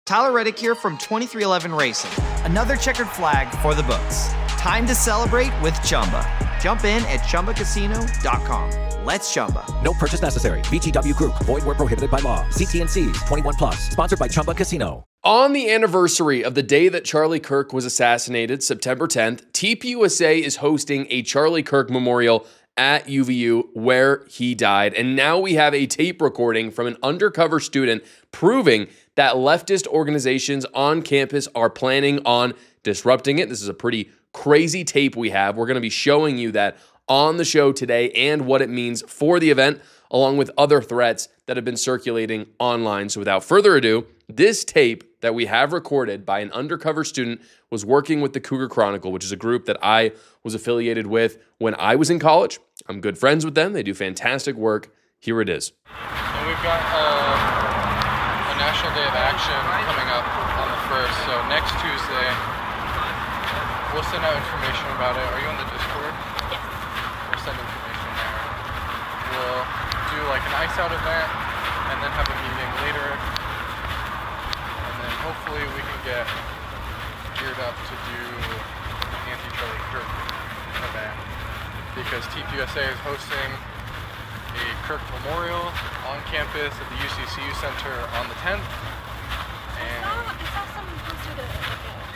Tyler Reddick here from 2311 Racing. Another checkered flag for the books. Time to celebrate with Chumba. Jump in at ChumbaCasino.com. Let's Chumba. No purchase necessary. VGW Group. Void where prohibited by law. See T&Cs. 21 plus. Sponsored by Chumba Casino. On the anniversary of the day that Charlie Kirk was assassinated, September 10th, TPUSA is hosting a Charlie Kirk memorial at UVU where he died. And now we have a tape recording from an undercover student proving that leftist organizations on campus are planning on disrupting it. This is a pretty crazy tape we have. We're going to be showing you that on the show today and what it means for the event, along with other threats that have been circulating online. So without further ado, this tape that we have recorded by an undercover student was working with the Cougar Chronicle, which is a group that I was affiliated with when I was in college. I'm good friends with them. They do fantastic work. Here it is. And we've got a National Day of Action coming up on the 1st. So next Tuesday, we'll send out information about it. Are you on the Discord? Yes. We'll send information there. We'll do like an ice out event and then have a meeting later. And then hopefully we can get geared up to do an anti-Charlie Kirk event because TPUSA is hosting a Kirk Memorial on campus at the UCCU Center on the 10th. And I saw someone posted a statue.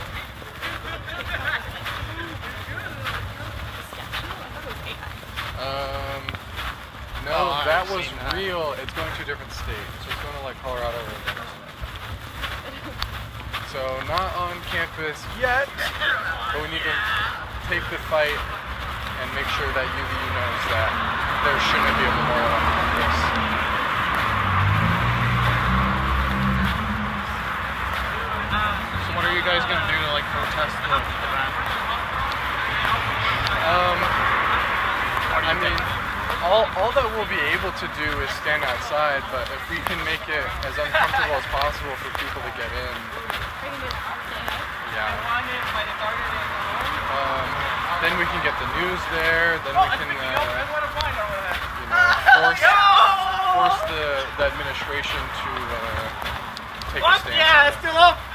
I thought it was AI. No, that was real. It's going to a different state. So it's going to like Colorado or something. So not on campus yet, but we need to take the fight and make sure that UVU knows that there shouldn't be a memorial on campus. So what are you guys going to do to like protest the event? I mean, all that we'll be able to do is stand outside, but if we can make it as uncomfortable as possible for people to get in, yeah. Then we can get the news there, then we can, force the administration to take a stand. Yeah, it's still up!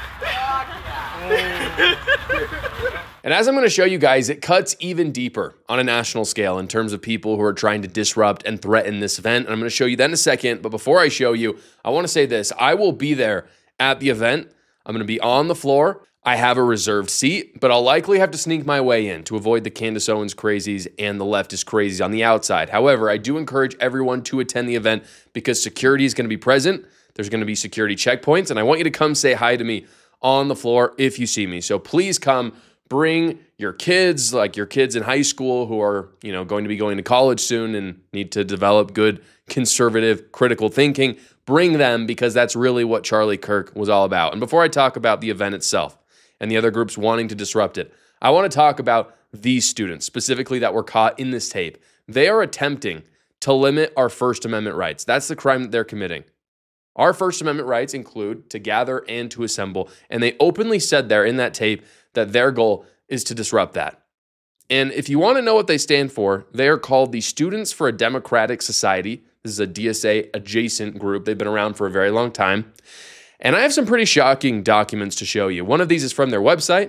And as I'm going to show you guys, it cuts even deeper on a national scale in terms of people who are trying to disrupt and threaten this event. And I'm going to show you that in a second. But before I show you, I want to say this. I will be there at the event. I'm going to be on the floor. I have a reserved seat, but I'll likely have to sneak my way in to avoid the Candace Owens crazies and the leftist crazies on the outside. However, I do encourage everyone to attend the event because security is going to be present. There's going to be security checkpoints, and I want you to come say hi to me on the floor if you see me. So please come, bring your kids, like your kids in high school who are, going to be going to college soon and need to develop good conservative critical thinking. Bring them because that's really what Charlie Kirk was all about. And before I talk about the event itself and the other groups wanting to disrupt it, I want to talk about these students specifically that were caught in this tape. They are attempting to limit our First Amendment rights. That's the crime that they're committing. Our First Amendment rights include to gather and to assemble. And they openly said there in that tape that their goal is to disrupt that. And if you want to know what they stand for, they are called the Students for a Democratic Society. This is a DSA adjacent group. They've been around for a very long time. And I have some pretty shocking documents to show you. One of these is from their website.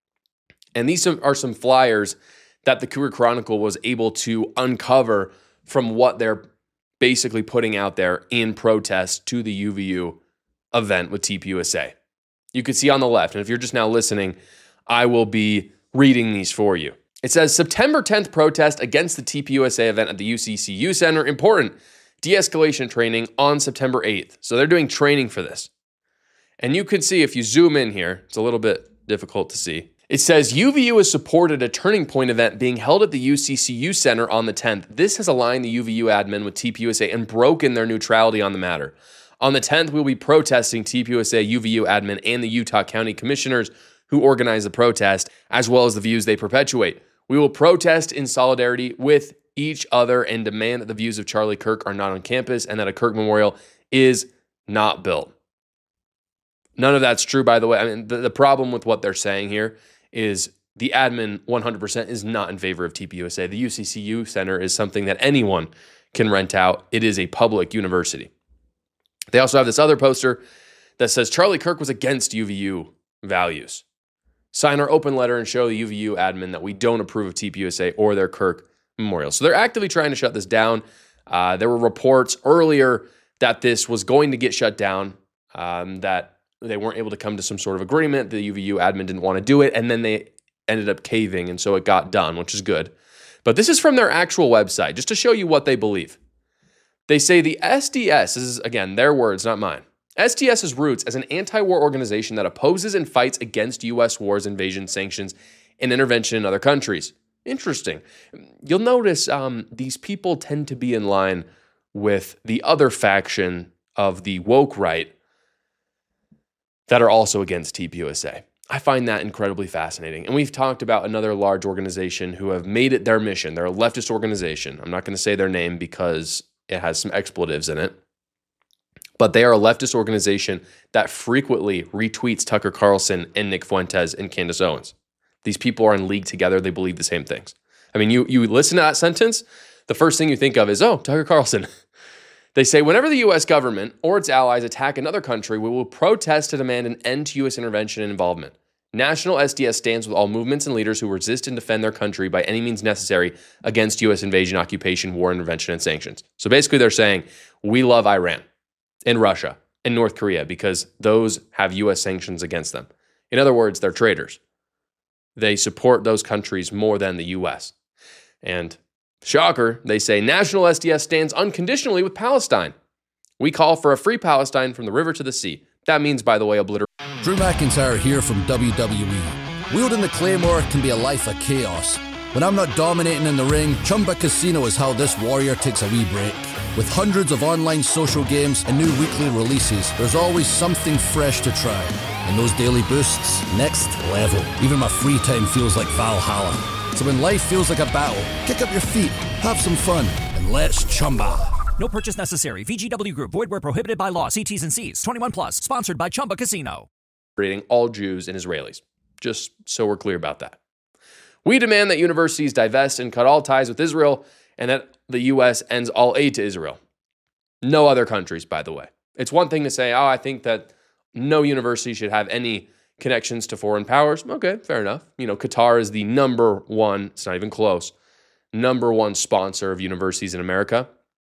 And these are some flyers that the Cougar Chronicle was able to uncover from what they're basically putting out there in protest to the UVU event with TPUSA. You can see on the left, and if you're just now listening, I will be reading these for you. It says, September 10th protest against the TPUSA event at the UCCU Center. Important de-escalation training on September 8th. So they're doing training for this. And you can see if you zoom in here, it's a little bit difficult to see. It says UVU has supported a Turning Point event being held at the UCCU Center on the 10th. This has aligned the UVU admin with TPUSA and broken their neutrality on the matter. On the 10th, we'll be protesting TPUSA, UVU admin, and the Utah County Commissioners who organize the protest, as well as the views they perpetuate. We will protest in solidarity with each other and demand that the views of Charlie Kirk are not on campus and that a Kirk Memorial is not built. None of that's true, by the way. I mean, the problem with what they're saying here is the admin 100% is not in favor of TPUSA. The UCCU Center is something that anyone can rent out. It is a public university. They also have this other poster that says Charlie Kirk was against UVU values. Sign our open letter and show the UVU admin that we don't approve of TPUSA or their Kirk memorial. So they're actively trying to shut this down. There were reports earlier that this was going to get shut down, that they weren't able to come to some sort of agreement. The UVU admin didn't want to do it, and then they ended up caving, and so it got done, which is good. But this is from their actual website, just to show you what they believe. They say the SDS, this is, again, their words, not mine. SDS's roots as an anti-war organization that opposes and fights against U.S. wars, invasion, sanctions, and intervention in other countries. Interesting. You'll notice these people tend to be in line with the other faction of the woke right that are also against TPUSA. I find that incredibly fascinating. And we've talked about another large organization who have made it their mission. They're a leftist organization. I'm not going to say their name because it has some expletives in it. But they are a leftist organization that frequently retweets Tucker Carlson and Nick Fuentes and Candace Owens. These people are in league together. They believe the same things. I mean, you listen to that sentence, the first thing you think of is, oh, Tucker Carlson. They say, whenever the U.S. government or its allies attack another country, we will protest to demand an end to U.S. intervention and involvement. National SDS stands with all movements and leaders who resist and defend their country by any means necessary against U.S. invasion, occupation, war, intervention, and sanctions. So basically they're saying, we love Iran and Russia and North Korea because those have U.S. sanctions against them. In other words, they're traitors. They support those countries more than the U.S. And shocker, they say National SDS stands unconditionally with Palestine. We call for a free Palestine from the river to the sea. That means, by the way, Drew McIntyre here from WWE. Wielding the Claymore can be a life of chaos. When I'm not dominating in the ring, Chumba Casino is how this warrior takes a wee break. With hundreds of online social games and new weekly releases, there's always something fresh to try. And those daily boosts, next level. Even my free time feels like Valhalla. So when life feels like a battle, kick up your feet, have some fun, and let's Chumba. No purchase necessary. VGW Group. Void where prohibited by law. See T's and C's. 21 plus. Sponsored by Chumba Casino. all Jews and Israelis. Just so we're clear about that. We demand that universities divest and cut all ties with Israel and that the U.S. ends all aid to Israel. No other countries, by the way. It's one thing to say, I think that no university should have any connections to foreign powers. Okay, fair enough. Qatar is the number one, it's not even close, number one sponsor of universities in America.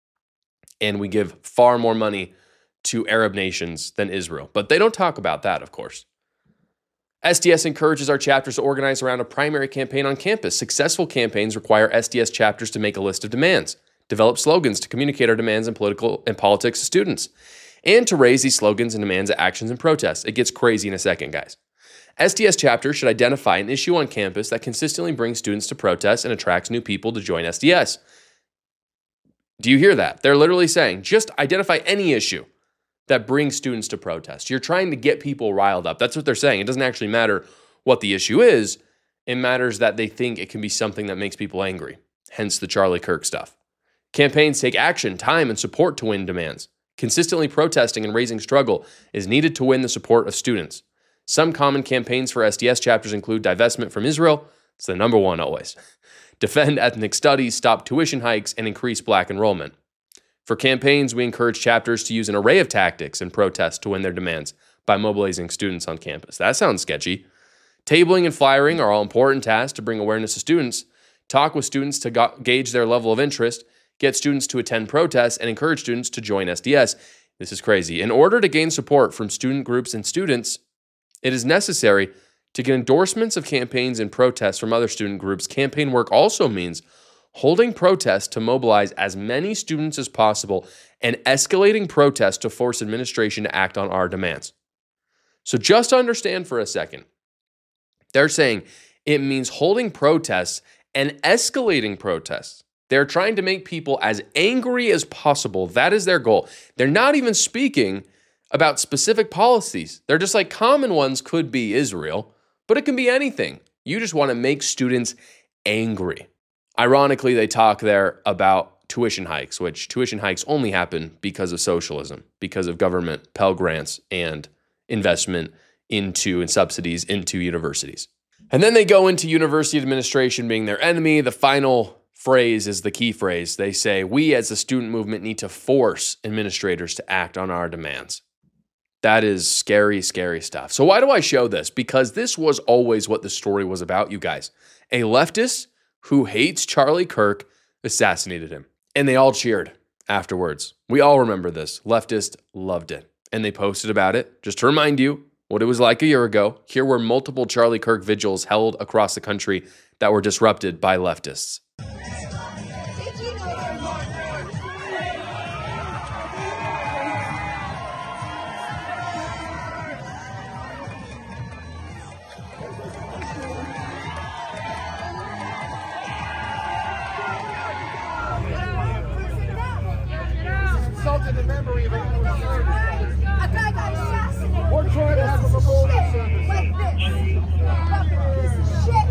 And we give far more money to Arab nations than Israel. But they don't talk about that, of course. SDS encourages our chapters to organize around a primary campaign on campus. Successful campaigns require SDS chapters to make a list of demands, develop slogans to communicate our demands in politics to students, and to raise these slogans and demands at actions and protests. It gets crazy in a second, guys. SDS chapters should identify an issue on campus that consistently brings students to protest and attracts new people to join SDS. Do you hear that? They're literally saying, just identify any issue that brings students to protest. You're trying to get people riled up. That's what they're saying. It doesn't actually matter what the issue is. It matters that they think it can be something that makes people angry. Hence the Charlie Kirk stuff. Campaigns take action, time, and support to win demands. Consistently protesting and raising struggle is needed to win the support of students. Some common campaigns for SDS chapters include divestment from Israel. It's the number one always. Defend ethnic studies, stop tuition hikes, and increase black enrollment. For campaigns, we encourage chapters to use an array of tactics and protests to win their demands by mobilizing students on campus. That sounds sketchy. Tabling and flyering are all important tasks to bring awareness to students. Talk with students to gauge their level of interest, get students to attend protests, and encourage students to join SDS. This is crazy. In order to gain support from student groups and students, it is necessary to get endorsements of campaigns and protests from other student groups. Campaign work also means holding protests to mobilize as many students as possible and escalating protests to force administration to act on our demands. So just understand for a second, they're saying it means holding protests and escalating protests. They're trying to make people as angry as possible. That is their goal. They're not even speaking about specific policies. They're just like common ones could be Israel, but it can be anything. You just want to make students angry. Ironically, they talk there about tuition hikes, which tuition hikes only happen because of socialism, because of government Pell Grants and investment into and subsidies into universities. And then they go into university administration being their enemy. The final phrase is the key phrase. They say, we as a student movement need to force administrators to act on our demands. That is scary, scary stuff. So why do I show this? Because this was always what the story was about, you guys. A leftist who hates Charlie Kirk assassinated him. And they all cheered afterwards. We all remember this. Leftists loved it. And they posted about it. Just to remind you what it was like a year ago, here were multiple Charlie Kirk vigils held across the country that were disrupted by leftists. Insulted the memory of a guy got assassinated. We're trying to have a memorial service like this. Fucking piece of shit.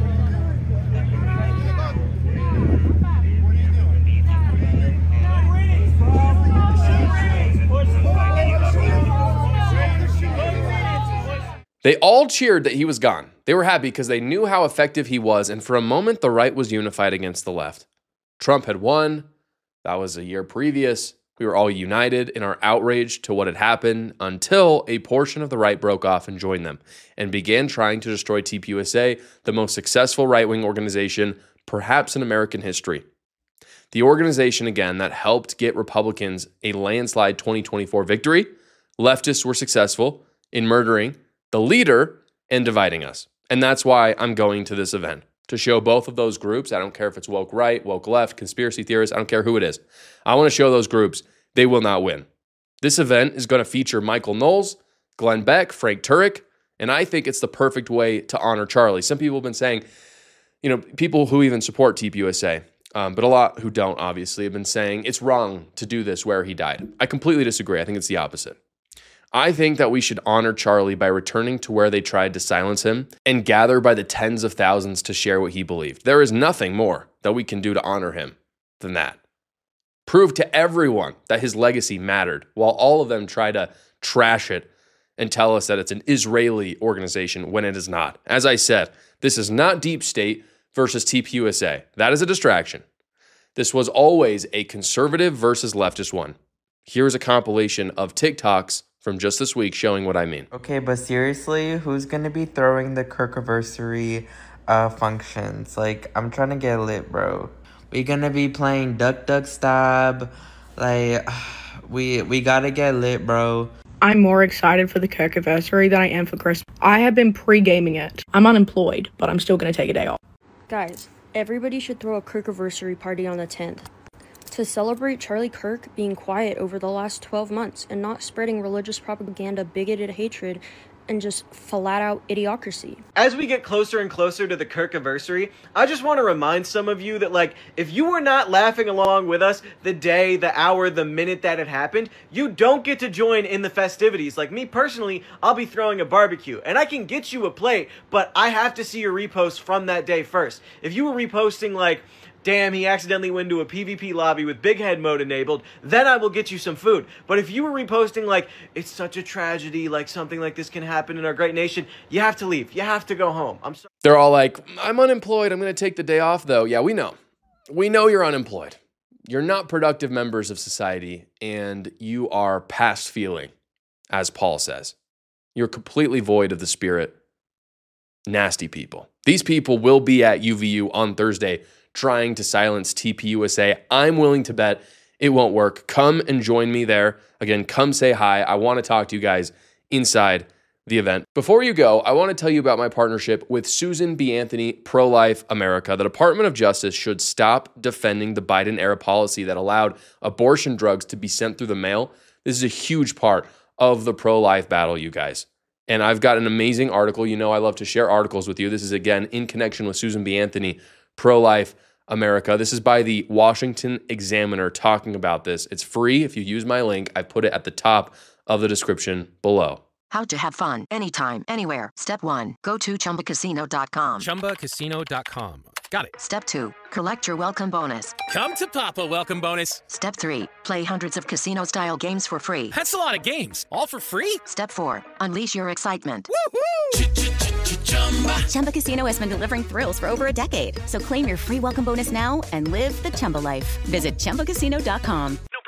They all cheered that he was gone. They were happy because they knew how effective he was, and for a moment, the right was unified against the left. Trump had won. That was a year previous. We were all united in our outrage to what had happened until a portion of the right broke off and joined them and began trying to destroy TPUSA, the most successful right-wing organization perhaps in American history. The organization, again, that helped get Republicans a landslide 2024 victory. Leftists were successful in murdering the leader and dividing us. And that's why I'm going to this event, to show both of those groups. I don't care if it's woke right, woke left, conspiracy theorists, I don't care who it is. I want to show those groups they will not win. This event is going to feature Michael Knowles, Glenn Beck, Frank Turek, and I think it's the perfect way to honor Charlie. Some people have been saying, people who even support TPUSA, but a lot who don't, obviously, have been saying it's wrong to do this where he died. I completely disagree. I think it's the opposite. I think that we should honor Charlie by returning to where they tried to silence him and gather by the tens of thousands to share what he believed. There is nothing more that we can do to honor him than that. Prove to everyone that his legacy mattered, while all of them try to trash it and tell us that it's an Israeli organization when it is not. As I said, this is not Deep State versus TPUSA. That is a distraction. This was always a conservative versus leftist one. Here's a compilation of TikToks from just this week showing what I mean. Okay, but seriously, who's going to be throwing the Kirkiversary functions? Like, I'm trying to get lit, bro. We going to be playing Duck Duck Stab. Like, we got to get lit, bro. I'm more excited for the Kirkiversary than I am for Christmas. I have been pre-gaming it. I'm unemployed, but I'm still going to take a day off. Guys, everybody should throw a Kirkiversary party on the 10th. To celebrate Charlie Kirk being quiet over the last 12 months and not spreading religious propaganda, bigoted hatred, and just flat-out idiocracy. As we get closer and closer to the Kirkiversary, I just want to remind some of you that, if you were not laughing along with us the day, the hour, the minute that it happened, you don't get to join in the festivities. Like me personally, I'll be throwing a barbecue, and I can get you a plate, but I have to see your repost from that day first. If you were reposting, damn, he accidentally went into a PvP lobby with big head mode enabled, then I will get you some food. But if you were reposting it's such a tragedy, something like this can happen in our great nation, you have to leave. You have to go home. I'm sorry. They're all like, I'm unemployed. I'm going to take the day off, though. Yeah, we know. We know you're unemployed. You're not productive members of society, and you are past feeling, as Paul says. You're completely void of the spirit. Nasty people. These people will be at UVU on Thursday trying to silence TPUSA. I'm willing to bet it won't work. Come and join me there. Again, come say hi. I want to talk to you guys inside the event. Before you go, I want to tell you about my partnership with Susan B. Anthony, Pro-Life America. The Department of Justice should stop defending the Biden-era policy that allowed abortion drugs to be sent through the mail. This is a huge part of the pro-life battle, you guys. And I've got an amazing article. You know I love to share articles with you. This is, again, in connection with Susan B. Anthony, Pro-Life America. This is by the Washington Examiner talking about this. It's free if you use my link. I put it at the top of the description below. How to have fun anytime, anywhere. Step 1, go to ChumbaCasino.com. ChumbaCasino.com. Got it. Step 2, collect your welcome bonus. Come to Papa welcome bonus. Step 3, play hundreds of casino-style games for free. That's a lot of games. All for free? Step 4, unleash your excitement. Woohoo! Chumba Casino has been delivering thrills for over a decade. So claim your free welcome bonus now and live the Chumba life. Visit ChumbaCasino.com. No